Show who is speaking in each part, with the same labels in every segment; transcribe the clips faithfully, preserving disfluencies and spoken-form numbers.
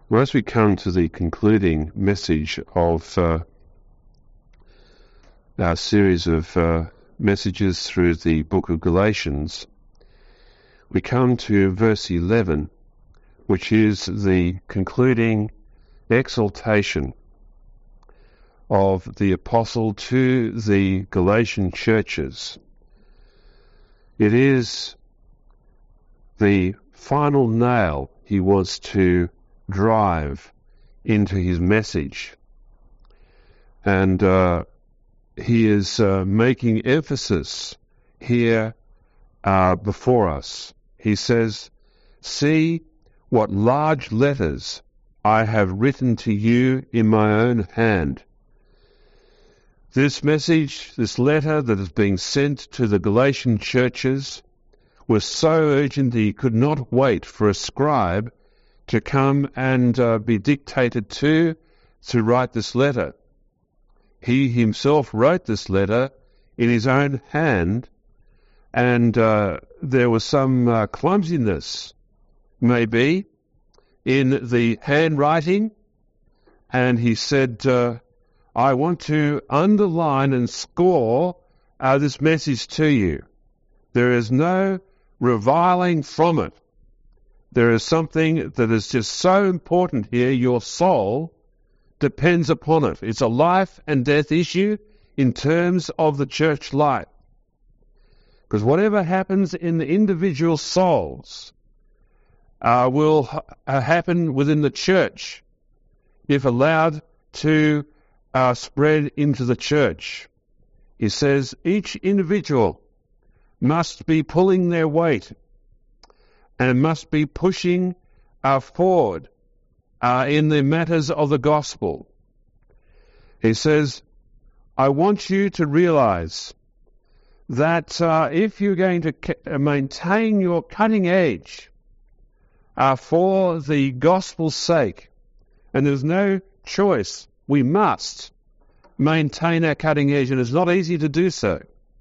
Speaker 1: Well, as we come to the concluding message of uh, our series of uh, messages through the book of Galatians, we come to verse eleven, which is the concluding exaltation of the apostle to the Galatian churches. It is the final nail he wants to drive into his message. And uh, he is uh, making emphasis here uh, before us. He says, "See what large letters I have written to you in my own hand." This message, this letter that is being sent to the Galatian churches was so urgent that he could not wait for a scribe to come and uh, be dictated to to write this letter. He himself wrote this letter in his own hand, and uh, there was some uh, clumsiness, maybe, in the handwriting, and he said, uh, I want to underline and score uh, this message to you. There is no reviling from it. There is something that is just so important here. Your soul depends upon it. It's a life and death issue in terms of the church life. Because whatever happens in the individual souls uh, will ha- happen within the church if allowed to uh, spread into the church. He says each individual must be pulling their weight and must be pushing uh, forward uh, in the matters of the gospel. He says, I want you to realize that uh, if you're going to ca- maintain your cutting edge uh, for the gospel's sake, and there's no choice, we must maintain our cutting edge, and it's not easy to do so,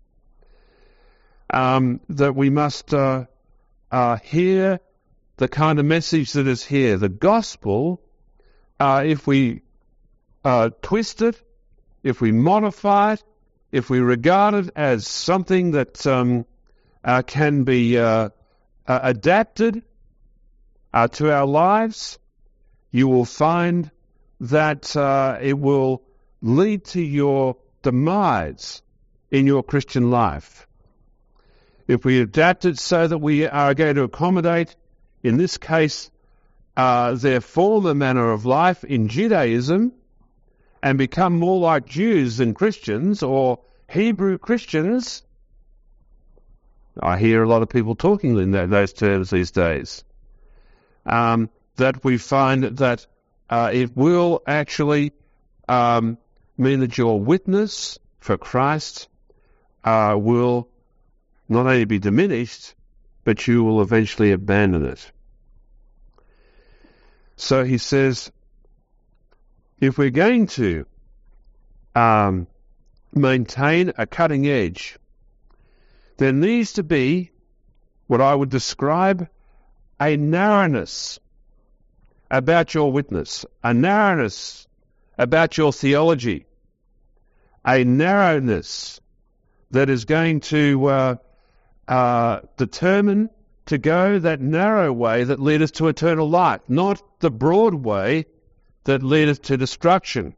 Speaker 1: um, that we must uh, Uh, hear the kind of message that is here. The gospel, uh, if we uh, twist it, if we modify it, if we regard it as something that um, uh, can be uh, uh, adapted uh, to our lives, you will find that uh, it will lead to your demise in your Christian life. If we adapt it so that we are going to accommodate, in this case, uh, their former manner of life in Judaism and become more like Jews than Christians or Hebrew Christians, I hear a lot of people talking in that, those terms these days, um, that we find that uh, it will actually um, mean that your witness for Christ uh, will not only be diminished, but you will eventually abandon it. So he says, if we're going to um, maintain a cutting edge, there needs to be what I would describe a narrowness about your witness, a narrowness about your theology, a narrowness that is going to uh, Uh, determined to go that narrow way that leadeth to eternal life, not the broad way that leadeth to destruction.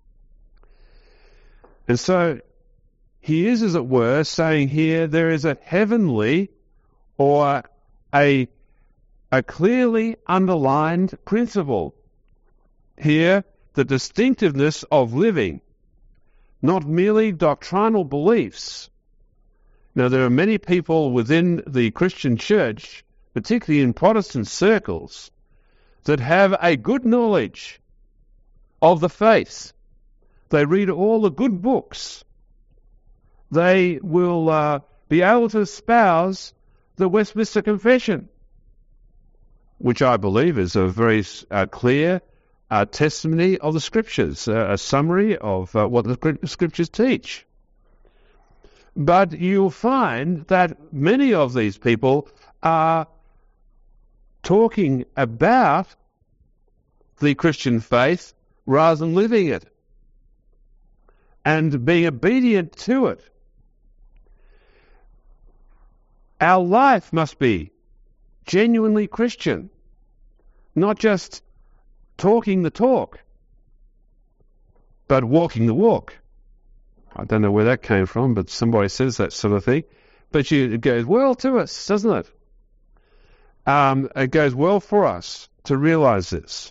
Speaker 1: And so he is, as it were, saying here there is a heavenly or a, a clearly underlined principle here, the distinctiveness of living, not merely doctrinal beliefs. Now, there are many people within the Christian church, particularly in Protestant circles, that have a good knowledge of the faith. They read all the good books. They will uh, be able to espouse the Westminster Confession, which I believe is a very uh, clear uh, testimony of the Scriptures, uh, a summary of uh, what the Scriptures teach. But you'll find that many of these people are talking about the Christian faith rather than living it and being obedient to it. Our life must be genuinely Christian, not just talking the talk, but walking the walk. I don't know where that came from, but somebody says that sort of thing. But you, it goes well to us, doesn't it? Um, it goes well for us to realize this.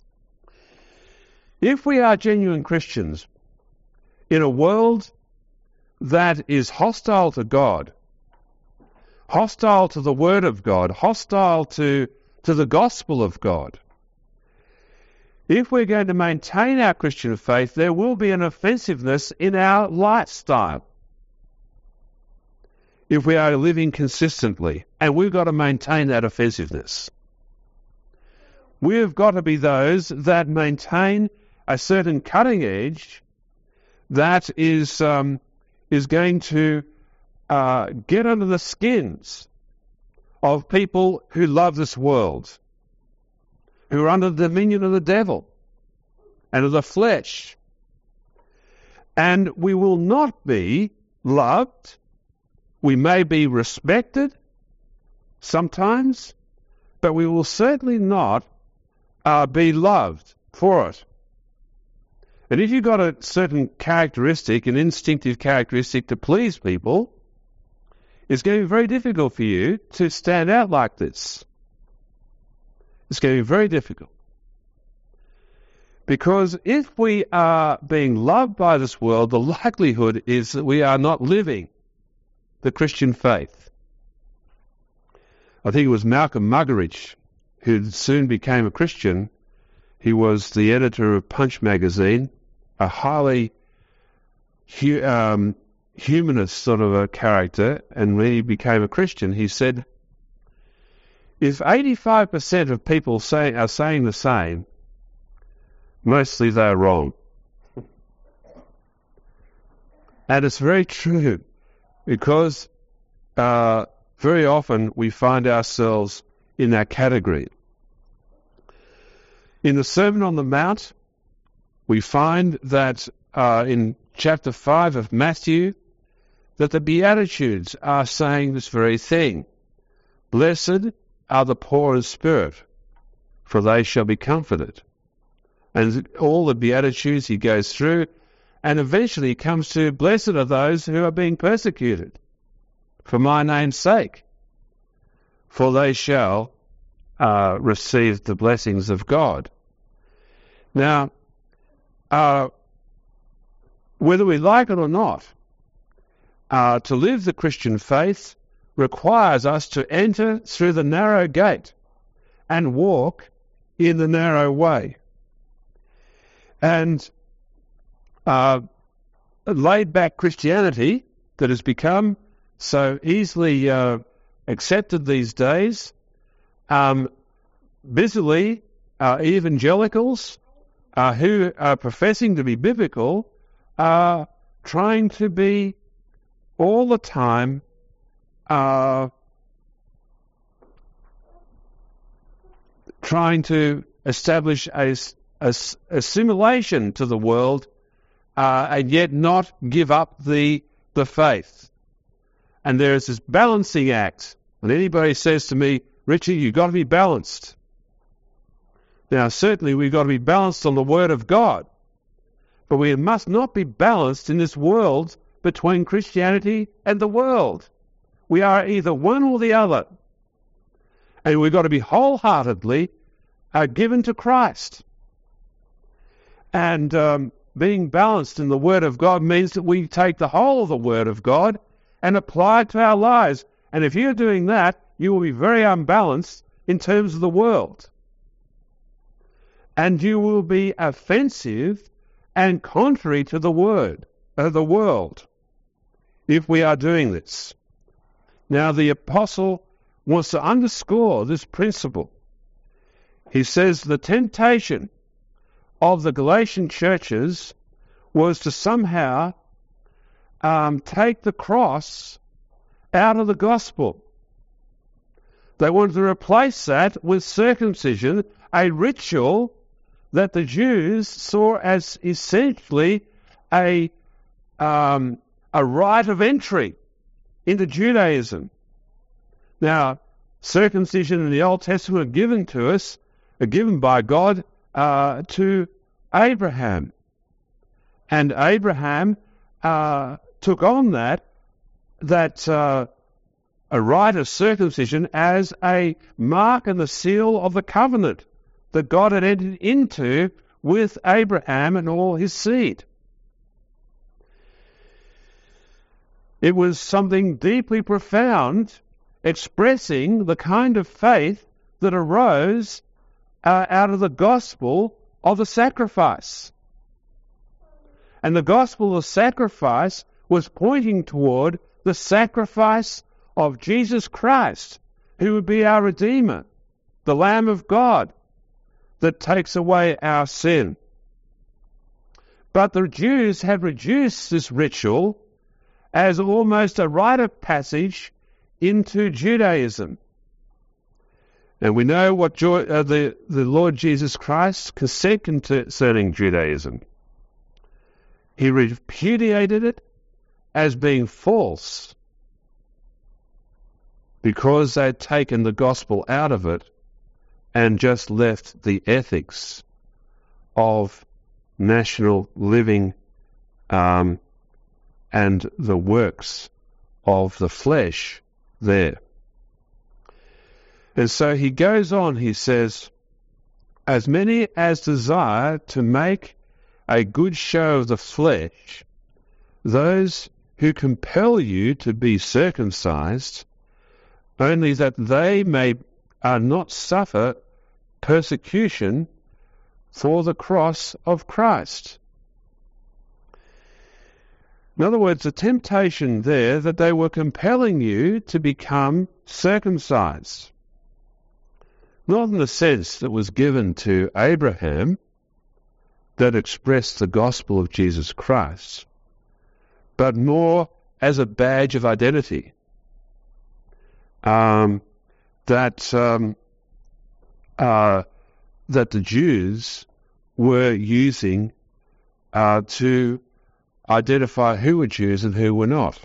Speaker 1: If we are genuine Christians in a world that is hostile to God, hostile to the Word of God, hostile to, to the gospel of God, if we're going to maintain our Christian faith, there will be an offensiveness in our lifestyle if we are living consistently, and we've got to maintain that offensiveness. We've got to be those that maintain a certain cutting edge that is um, is going to uh, get under the skins of people who love this world, who are under the dominion of the devil and of the flesh. And we will not be loved. We may be respected sometimes, but we will certainly not uh, be loved for it. And if you've got a certain characteristic, an instinctive characteristic to please people, it's going to be very difficult for you to stand out like this. It's going to be very difficult. Because if we are being loved by this world, the likelihood is that we are not living the Christian faith. I think it was Malcolm Muggeridge who soon became a Christian. He was the editor of Punch magazine, a highly hu- um, humanist sort of a character, and when he became a Christian, he said, if eighty-five percent of people say, are saying the same, mostly they're wrong. And it's very true, because uh, very often we find ourselves in that category. In the Sermon on the Mount, we find that uh, in chapter five of Matthew, that the Beatitudes are saying this very thing. Blessed are the poor in spirit, for they shall be comforted. And all the Beatitudes he goes through, and eventually he comes to, blessed are those who are being persecuted for my name's sake, for they shall uh, receive the blessings of God. Now, uh, whether we like it or not, uh, to live the Christian faith requires us to enter through the narrow gate and walk in the narrow way. And uh, laid-back Christianity that has become so easily uh, accepted these days, um, busily uh, evangelicals uh, who are professing to be biblical are trying to be all the time uh, trying to establish a, a, assimilation to the world uh, and yet not give up the the faith. And there is this balancing act. When anybody says to me, Richie, you've got to be balanced. Now, certainly we've got to be balanced on the Word of God. But we must not be balanced in this world between Christianity and the world. We are either one or the other. And we've got to be wholeheartedly uh, given to Christ. And um, being balanced in the Word of God means that we take the whole of the Word of God and apply it to our lives. And if you're doing that, you will be very unbalanced in terms of the world. And you will be offensive and contrary to the word, uh, the world, if we are doing this. Now, the apostle wants to underscore this principle. He says the temptation of the Galatian churches was to somehow um, take the cross out of the gospel. They wanted to replace that with circumcision, a ritual that the Jews saw as essentially a, um, a rite of entry into Judaism. Now, circumcision in the Old Testament are given to us, are given by God uh, to Abraham. And Abraham uh, took on that, that uh, a rite of circumcision as a mark and the seal of the covenant that God had entered into with Abraham and all his seed. It was something deeply profound, expressing the kind of faith that arose uh, out of the gospel of the sacrifice. And the gospel of sacrifice was pointing toward the sacrifice of Jesus Christ, who would be our Redeemer, the Lamb of God that takes away our sin. But the Jews had reduced this ritual as almost a rite of passage into Judaism. And we know what jo- uh, the, the Lord Jesus Christ said concerning Judaism. He repudiated it as being false because they had taken the gospel out of it and just left the ethics of national living um, and the works of the flesh there. And so he goes on, he says, as many as desire to make a good show of the flesh, those who compel you to be circumcised, only that they may uh, not suffer persecution for the cross of Christ. In other words, the temptation there that they were compelling you to become circumcised. Not in the sense that was given to Abraham that expressed the gospel of Jesus Christ, but more as a badge of identity. Um, that um, uh, that the Jews were using uh, to identify who were Jews and who were not.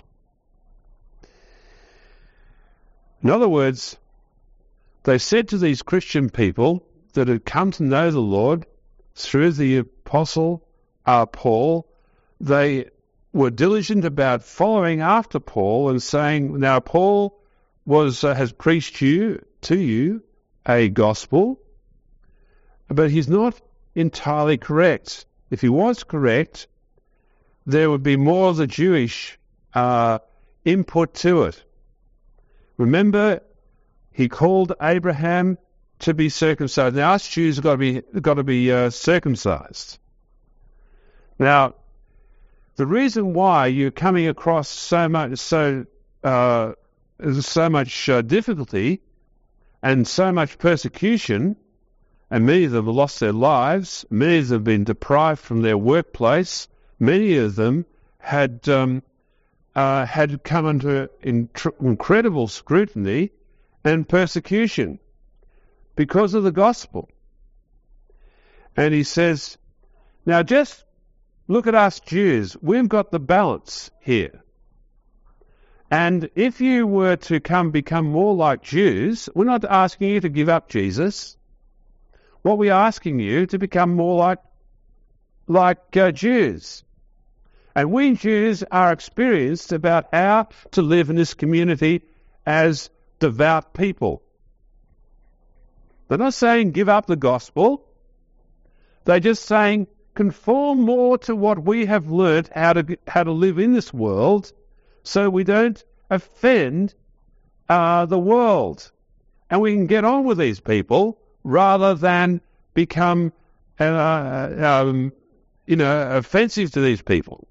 Speaker 1: In other words, they said to these Christian people that had come to know the Lord through the apostle uh, Paul, they were diligent about following after Paul and saying, now Paul was uh, has preached you to you a gospel, but he's not entirely correct. If he was correct, there would be more of the Jewish uh, input to it. Remember, he called Abraham to be circumcised. Now, us Jews have got to be got to be uh, circumcised. Now, the reason why you're coming across so much so uh, so much uh, difficulty and so much persecution, and many of them have lost their lives, many of them have been deprived from their workplace, many of them had um, uh, had come under intr- incredible scrutiny and persecution because of the gospel. And he says, now just look at us Jews. We've got the balance here. And if you were to come become more like Jews, we're not asking you to give up Jesus. What we're asking you to become more like like uh, Jews. And we Jews are experienced about how to live in this community as devout people. They're not saying give up the gospel. They're just saying conform more to what we have learnt how to how to live in this world, so we don't offend uh, the world, and we can get on with these people rather than become, uh, um, you know, offensive to these people.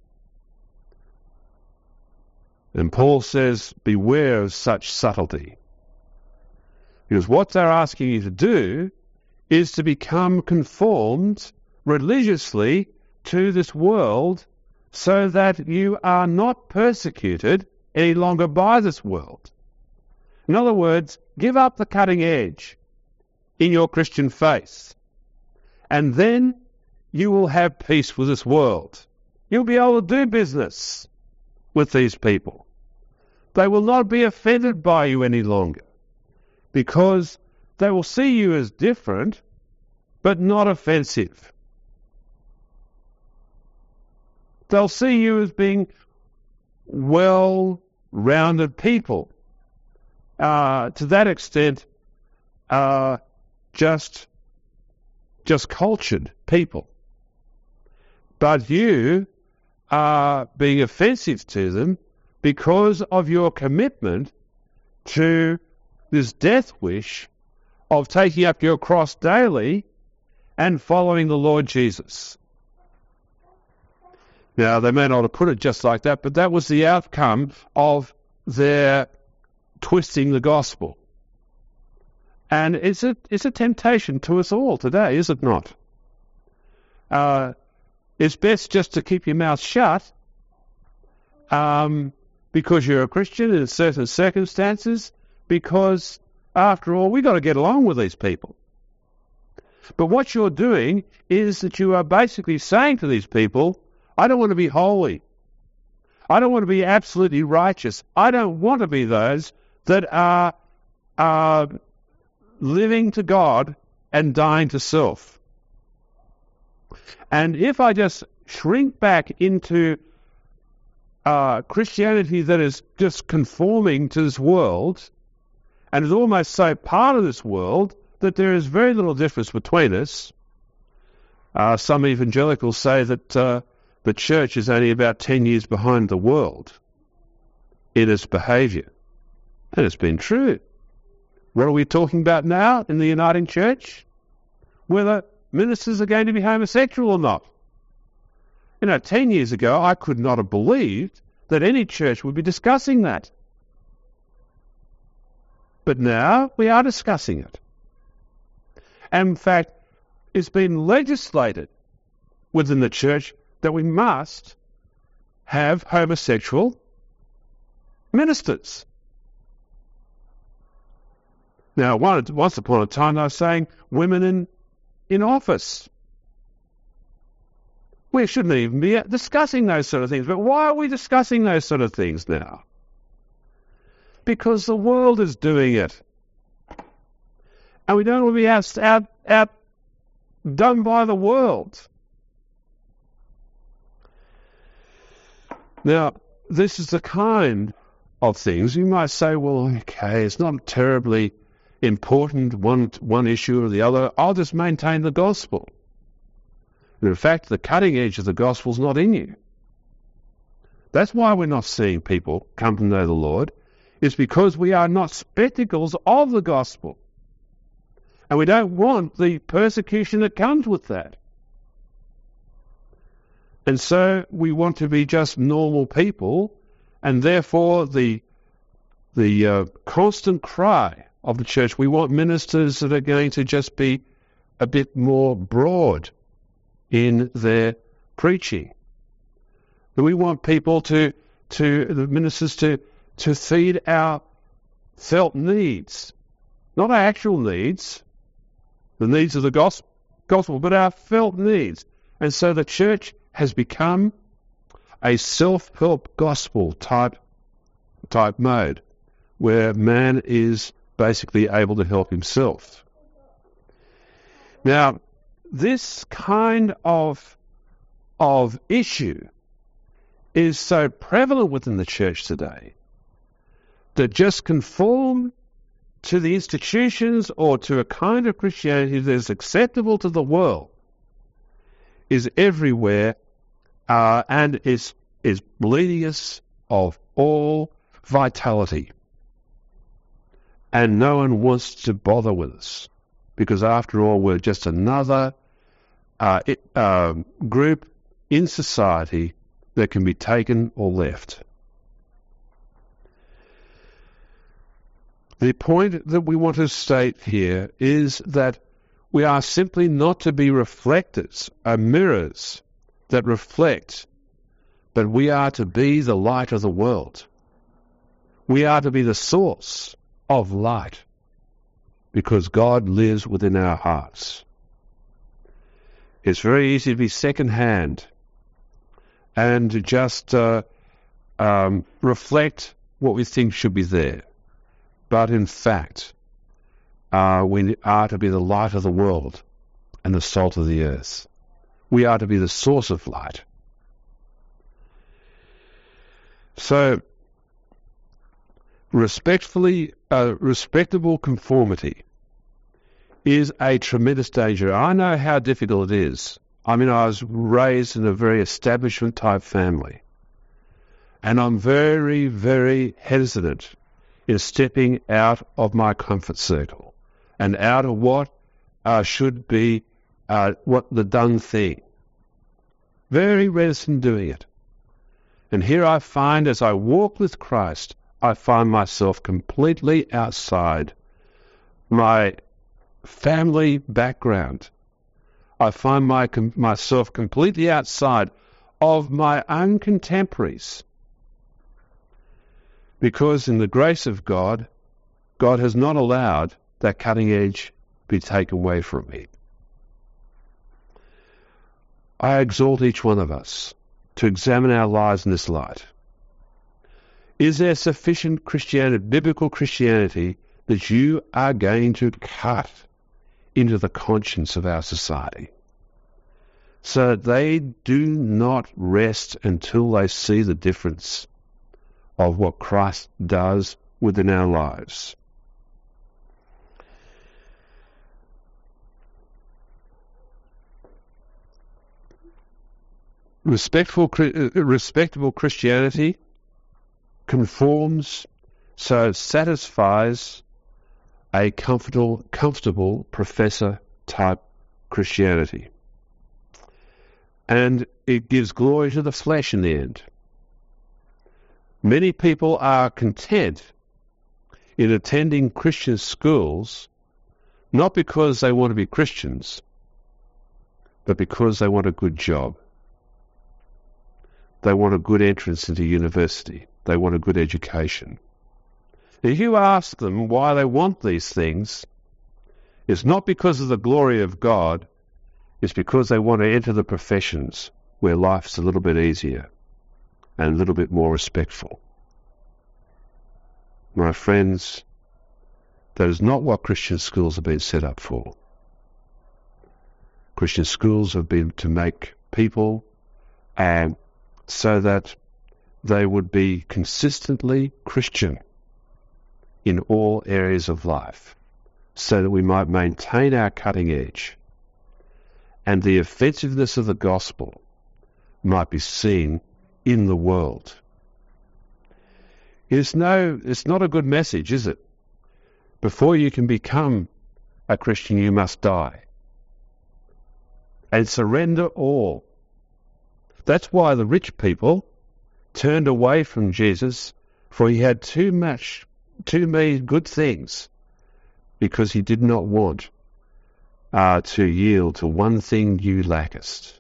Speaker 1: And Paul says, beware of such subtlety. Because what they're asking you to do is to become conformed religiously to this world so that you are not persecuted any longer by this world. In other words, give up the cutting edge in your Christian faith And then you will have peace with this world. You'll be able to do business with these people. They will not be offended by you any longer, because they will see you as different, but not offensive. They'll see you as being well-rounded people. Uh, to that extent, uh, just, just cultured people. But you are being offensive to them because of your commitment to this death wish of taking up your cross daily and following the Lord Jesus. Now, they may not have put it just like that, but that was the outcome of their twisting the gospel. And it's a, it's a temptation to us all today, is it not? Uh, it's best just to keep your mouth shut um, because you're a Christian in certain circumstances, because, after all, we've got to get along with these people. But what you're doing is that you are basically saying to these people, I don't want to be holy. I don't want to be absolutely righteous. I don't want to be those that are, are living to God and dying to self. And if I just shrink back into uh, Christianity that is just conforming to this world, and is almost so part of this world that there is very little difference between us. Uh, some evangelicals say that uh, the church is only about ten years behind the world in its behaviour. And it's been true. What are we talking about now in the Uniting Church? Whether ministers are going to be homosexual or not. You know, ten years ago, I could not have believed that any church would be discussing that. But now we are discussing it. And in fact, it's been legislated within the church that we must have homosexual ministers. Now, once upon a time, they were saying women in, in office. We shouldn't even be discussing those sort of things. But why are we discussing those sort of things now? Because the world is doing it. And we don't want to be out, out, out done by the world. Now, this is the kind of things you might say, well, okay, it's not terribly important, one, one issue or the other. I'll just maintain the gospel. And in fact, the cutting edge of the gospel is not in you. That's why we're not seeing people come to know the Lord. It's because we are not spectacles of the gospel. And we don't want the persecution that comes with that. And so we want to be just normal people, and therefore the the uh, constant cry of the church, we want ministers that are going to just be a bit more broad in their preaching. We want people to, to the ministers to, to feed our felt needs, not our actual needs, the needs of the gospel, gospel, but our felt needs. And so the church has become a self-help gospel type type mode, where man is basically able to help himself. Now, this kind of of issue is so prevalent within the church today that just conform to the institutions or to a kind of Christianity that is acceptable to the world is everywhere uh, and is is bleeding us of all vitality. And no one wants to bother with us, because after all, we're just another uh, it, uh, group in society that can be taken or left. The point that we want to state here is that we are simply not to be reflectors, or mirrors that reflect, but we are to be the light of the world. We are to be the source of light, because God lives within our hearts. It's very easy to be second-hand and to just uh, um, reflect what we think should be there. But in fact, uh, we are to be the light of the world and the salt of the earth. We are to be the source of light. So, respectfully, uh, respectable conformity is a tremendous danger. I know how difficult it is. I mean, I was raised in a very establishment-type family, and I'm very, very hesitant in stepping out of my comfort circle and out of what uh, should be uh, what the done thing. Very reticent doing it. And here I find, as I walk with Christ, I find myself completely outside my family background. I find my, com- myself completely outside of my own contemporaries. Because in the grace of God, God has not allowed that cutting edge be taken away from me. I exhort each one of us to examine our lives in this light. Is there sufficient Christianity, biblical Christianity, that you are going to cut into the conscience of our society, so that they do not rest until they see the difference of what Christ does within our lives? Respectful, respectable Christianity conforms, so it satisfies a comfortable, comfortable professor-type Christianity. And it gives glory to the flesh in the end. Many people are content in attending Christian schools, not because they want to be Christians, but because they want a good job. They want a good entrance into university. They want a good education. If you ask them why they want these things, it's not because of the glory of God, it's because they want to enter the professions where life's a little bit easier and a little bit more respectful. My friends, that is not what Christian schools have been set up for. Christian schools have been to make people and so that they would be consistently Christian in all areas of life, so that we might maintain our cutting edge and the offensiveness of the gospel might be seen in the world. It's no, it's not a good message, is it? Before you can become a Christian, you must die and surrender all. That's why the rich people turned away from Jesus, for he had too much, too many good things, because he did not want uh, to yield to one thing you lackest.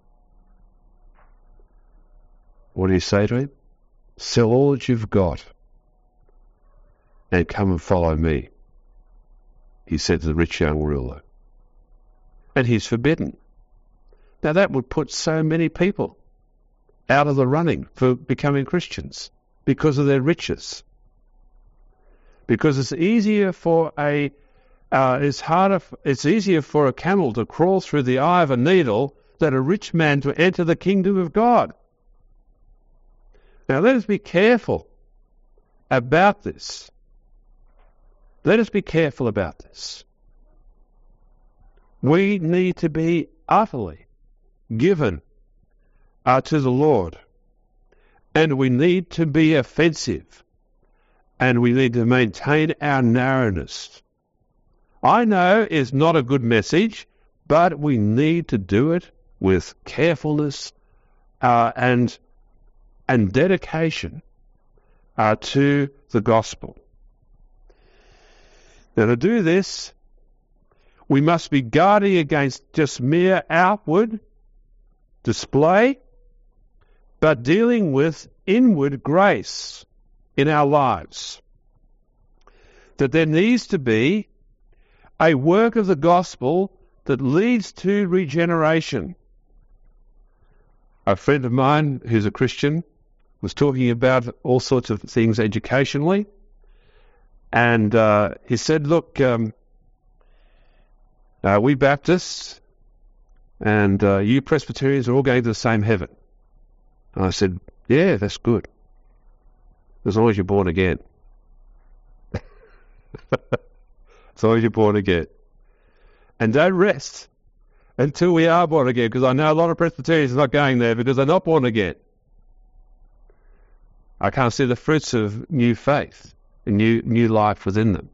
Speaker 1: What do you say to him? Sell all that you've got and come and follow me, he said to the rich young ruler. And he's forbidden. Now that would put so many people out of the running for becoming Christians because of their riches. Because it's easier for a, uh, it's harder, it's easier for a camel to crawl through the eye of a needle than a rich man to enter the kingdom of God. Now let us be careful about this. Let us be careful about this. We need to be utterly given Uh, to the Lord, and we need to be offensive, and we need to maintain our narrowness. I know it's not a good message, but we need to do it with carefulness uh, and and dedication uh, to the gospel. Now, to do this, we must be guarding against just mere outward display, but dealing with inward grace in our lives. That there needs to be a work of the gospel that leads to regeneration a friend of mine who's a Christian was talking about all sorts of things educationally, and uh, he said, look, um, uh, we Baptists and uh, you Presbyterians are all going to the same heaven. And I said, yeah, that's good, as long as you're born again. As long as you're born again. And don't rest until we are born again, because I know a lot of Presbyterians are not going there because they're not born again. I can't see the fruits of new faith, and new new life within them.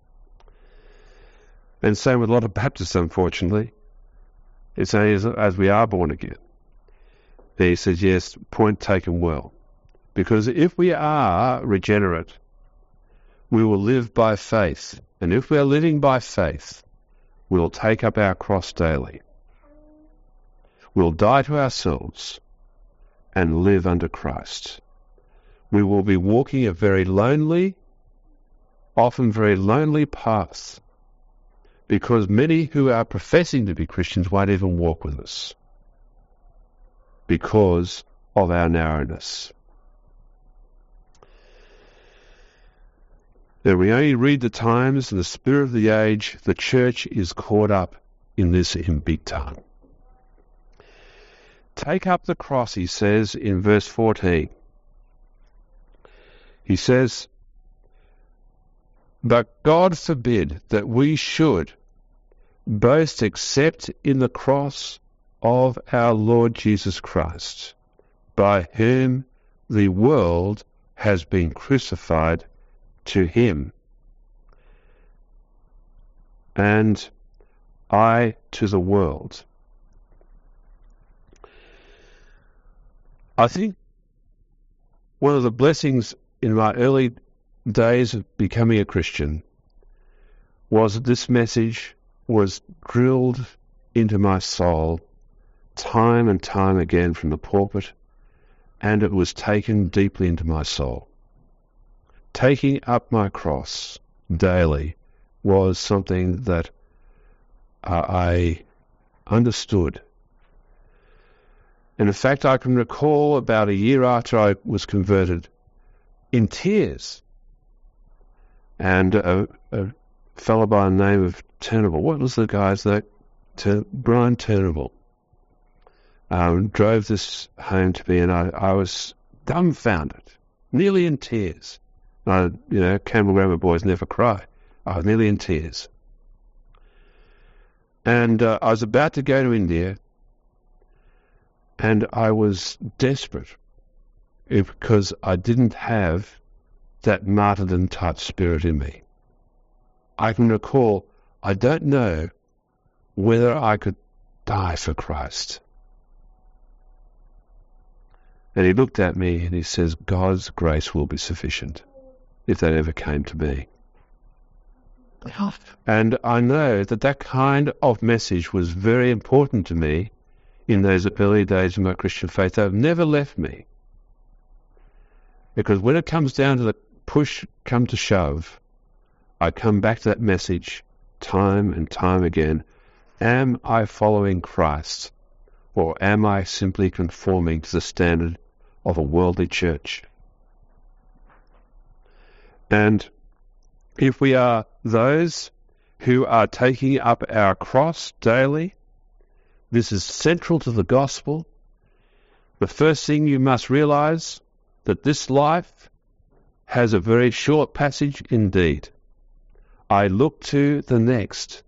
Speaker 1: And same with a lot of Baptists, unfortunately. It's as, as we are born again. He says, yes, point taken well. Because if we are regenerate, we will live by faith. And if we are living by faith, we will take up our cross daily. We'll die to ourselves and live under Christ. We will be walking a very lonely, often very lonely path, because many who are professing to be Christians won't even walk with us because of our narrowness. That we only read the times and the spirit of the age, the church is caught up in this in big time. Take up the cross, he says in verse fourteen. He says, but God forbid that we should boast except in the cross of our Lord Jesus Christ, by whom the world has been crucified to him, and I to the world. I think one of the blessings in my early days of becoming a Christian was that this message was drilled into my soul time and time again from the pulpit, and it was taken deeply into my soul. Taking up my cross daily was something that uh, I understood. And in fact, I can recall about a year after I was converted, in tears, and a, a fellow by the name of Turnbull, what was the guy's name? Tur- Brian Turnbull, um, drove this home to me, and I, I was dumbfounded, nearly in tears. I, you know, Campbell Grammar boys never cry. I was nearly in tears. And uh, I was about to go to India, and I was desperate because I didn't have that martyrdom-type spirit in me. I can recall, I don't know whether I could die for Christ. And he looked at me and he says, God's grace will be sufficient, if that ever came to be. And I know that that kind of message was very important to me in those early days of my Christian faith. They've never left me. Because when it comes down to the push come to shove, I come back to that message time and time again. Am I following Christ, or am I simply conforming to the standard of a worldly church? And if we are those who are taking up our cross daily, this is central to the gospel. The first thing you must realize, that this life has a very short passage indeed. I look to the next.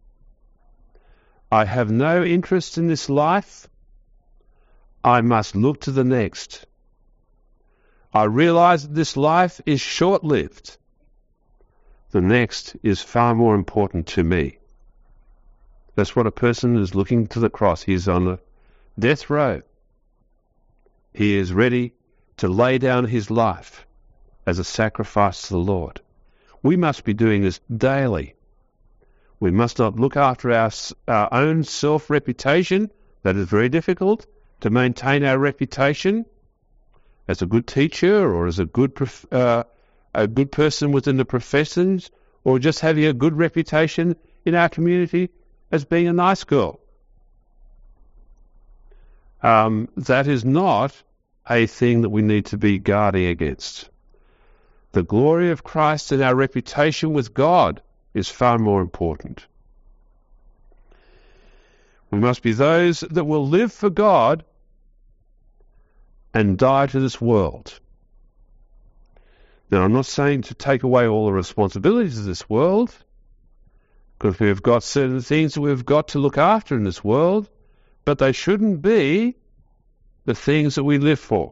Speaker 1: I have no interest in this life. I must look to the next. I realize that this life is short-lived. The next is far more important to me. That's what a person is looking to the cross. He is on a death row. He is ready to lay down his life as a sacrifice to the Lord. We must be doing this daily. We must not look after our, our own self-reputation. That is very difficult, to maintain our reputation as a good teacher or as a good uh, a good person within the professions, or just having a good reputation in our community as being a nice girl. um, that is not a thing that we need to be guarding against. The glory of Christ and our reputation with God is far more important. We must be those that will live for God and die to this world. Now, I'm not saying to take away all the responsibilities of this world, because we've got certain things that we've got to look after in this world, but they shouldn't be the things that we live for.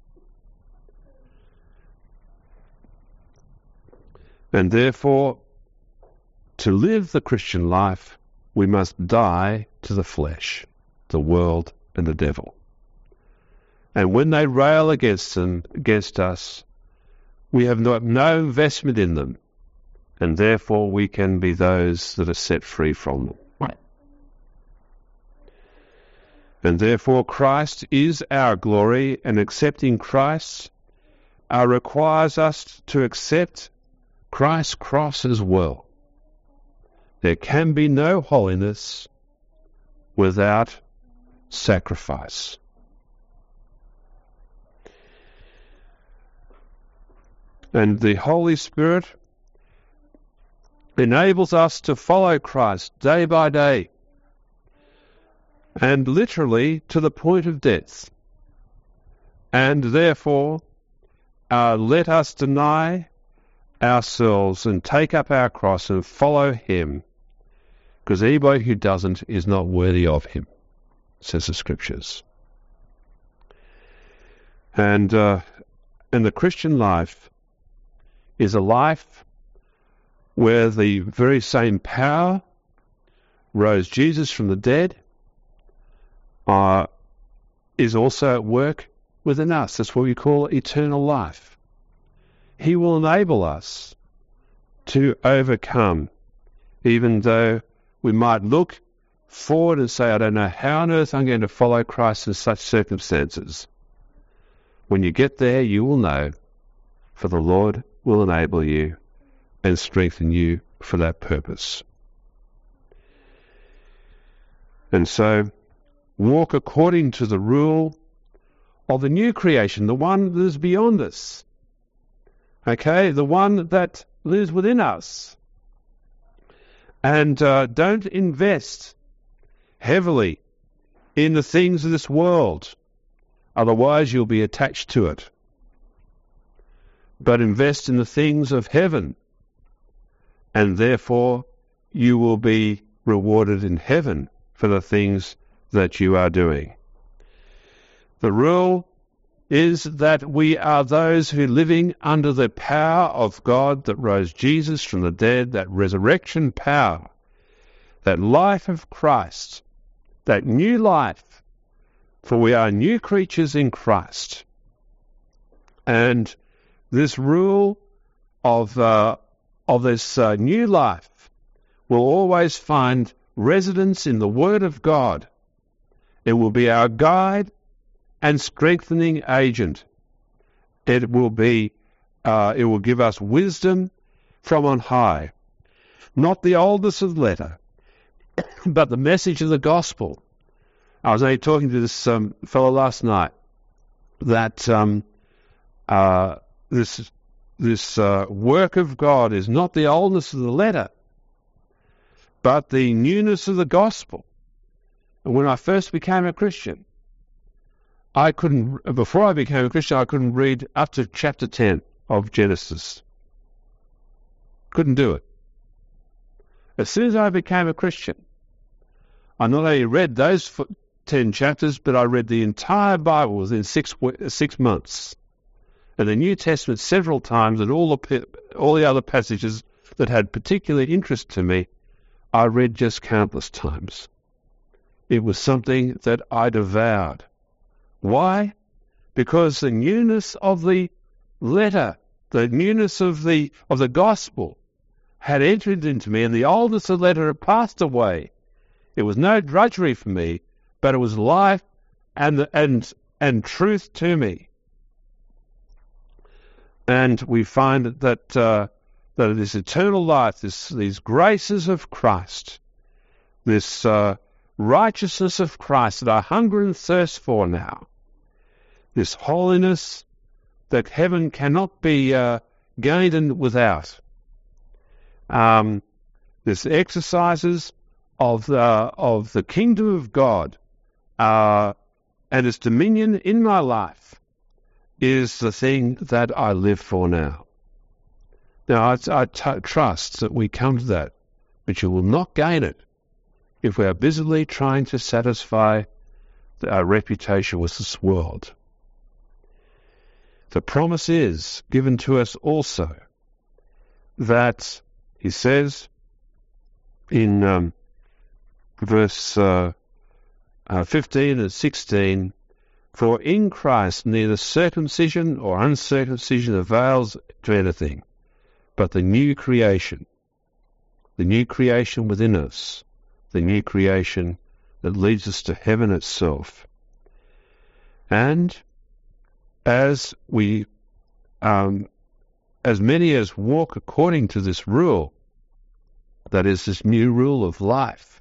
Speaker 1: And therefore, to live the Christian life, we must die to the flesh, the world, and the devil. And when they rail against them, against us, we have not, no investment in them, and therefore we can be those that are set free from them. Right. And therefore Christ is our glory, and accepting Christ uh, requires us to accept Christ's cross as well. There can be no holiness without sacrifice. And the Holy Spirit enables us to follow Christ day by day, and literally to the point of death. And therefore, uh, let us deny ourselves and take up our cross and follow him, because anybody who doesn't is not worthy of him, says the Scriptures. And, uh, and the Christian life is a life where the very same power rose Jesus from the dead uh, is also at work within us. That's what we call eternal life. He will enable us to overcome, even though we might look forward and say, I don't know how on earth I'm going to follow Christ in such circumstances. When you get there, you will know, for the Lord will enable you and strengthen you for that purpose. And so, walk according to the rule of the new creation, the one that is beyond us. Okay, the one that lives within us. And uh, don't invest heavily in the things of this world, otherwise you'll be attached to it. But invest in the things of heaven, and therefore you will be rewarded in heaven for the things that you are doing. The rule is that we are those who are living under the power of God that rose Jesus from the dead, that resurrection power, that life of Christ, that new life, for we are new creatures in Christ. And this rule of uh, of this uh, new life will always find residence in the Word of God. It will be our guide and strengthening agent. It will be, uh, it will give us wisdom from on high. Not the oldest of letter, but the message of the gospel. I was only talking to this um, fellow last night that um, uh, this this uh, work of God is not the oldness of the letter, but the newness of the gospel. And when I first became a Christian, I couldn't, before I became a Christian, I couldn't read up to chapter ten of Genesis. Couldn't do it. As soon as I became a Christian, I not only read those ten chapters, but I read the entire Bible within six six months, and the New Testament several times, and all the all the other passages that had particular interest to me, I read just countless times. It was something that I devoured. Why? Because the newness of the letter, the newness of the of the gospel, had entered into me, and the oldness of the letter had passed away. It was no drudgery for me, but it was life and and and truth to me. And we find that uh, that this eternal life, this these graces of Christ, this uh, righteousness of Christ that I hunger and thirst for now, this holiness that heaven cannot be uh, gained and without, um, this exercises of the, of the kingdom of God uh, and its dominion in my life is the thing that I live for now. Now, I, I t- trust that we come to that, but you will not gain it if we are busily trying to satisfy our reputation with this world. The promise is given to us also that, he says in um, verse uh, uh, fifteen and sixteen, for in Christ neither circumcision or uncircumcision avails to anything, but the new creation, the new creation within us, the new creation that leads us to heaven itself. And as we, um, as many as walk according to this rule, that is this new rule of life,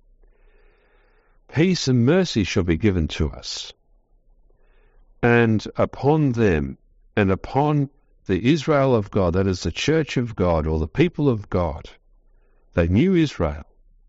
Speaker 1: peace and mercy shall be given to us. And upon them, and upon the Israel of God, that is the church of God, or the people of God, they knew Israel.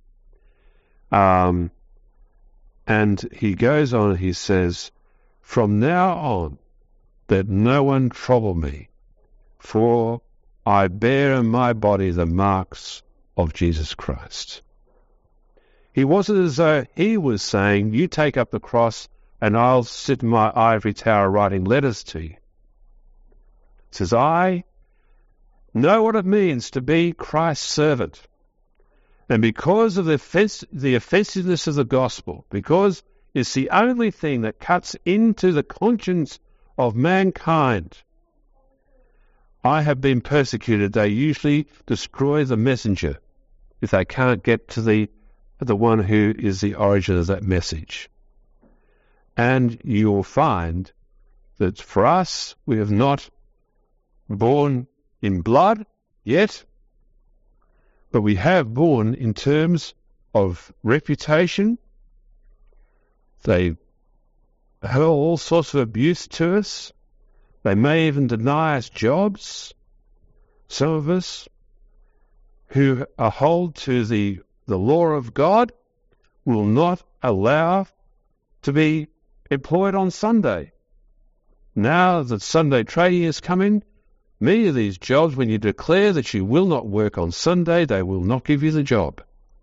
Speaker 1: Um, and he goes on, he says, from now on, let no one trouble me, for I bear in my body the marks of Jesus Christ. He wasn't as though he was saying, you take up the cross and I'll sit in my ivory tower writing letters to you. He says, I know what it means to be Christ's servant. And because of the, offens- the offensiveness of the gospel, because it's the only thing that cuts into the conscience of mankind, I have been persecuted. They usually destroy the messenger if they can't get to the, the one who is the origin of that message. And you will find that for us, we have not born in blood yet, but we have born in terms of reputation. They hurl all sorts of abuse to us. They may even deny us jobs. Some of us who are hold to the, the law of God will not allow to be employed on Sunday. Now that Sunday trading is coming, many of these jobs, when you declare that you will not work on Sunday, they will not give you the job.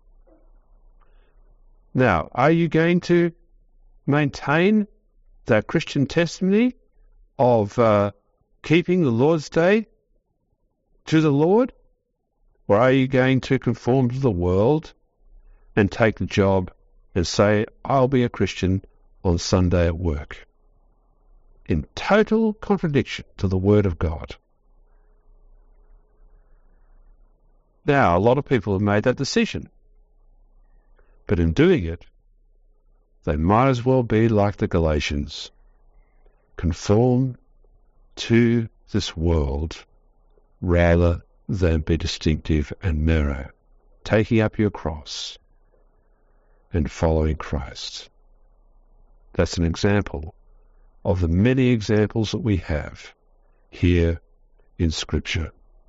Speaker 1: Now, are you going to maintain that Christian testimony of uh, keeping the Lord's Day to the Lord? Or are you going to conform to the world and take the job and say, I'll be a Christian on Sunday at work? In total contradiction to the Word of God. Now, a lot of people have made that decision. But in doing it, they might as well be like the Galatians, conform to this world rather than be distinctive and narrow, taking up your cross and following Christ. That's an example of the many examples that we have here in Scripture.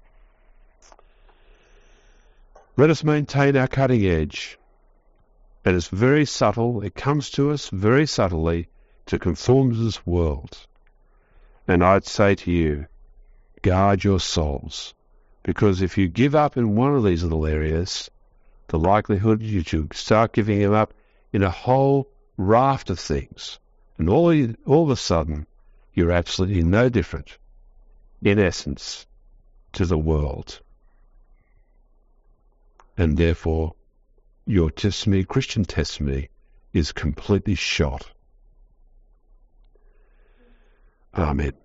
Speaker 1: Let us maintain our cutting edge. And it's very subtle. It comes to us very subtly to conform to this world. And I'd say to you, guard your souls. Because if you give up in one of these little areas, the likelihood you should start giving them up in a whole raft of things. And all, all of a sudden, you're absolutely no different, in essence, to the world. And therefore, your testimony, Christian testimony, is completely shot. Amen.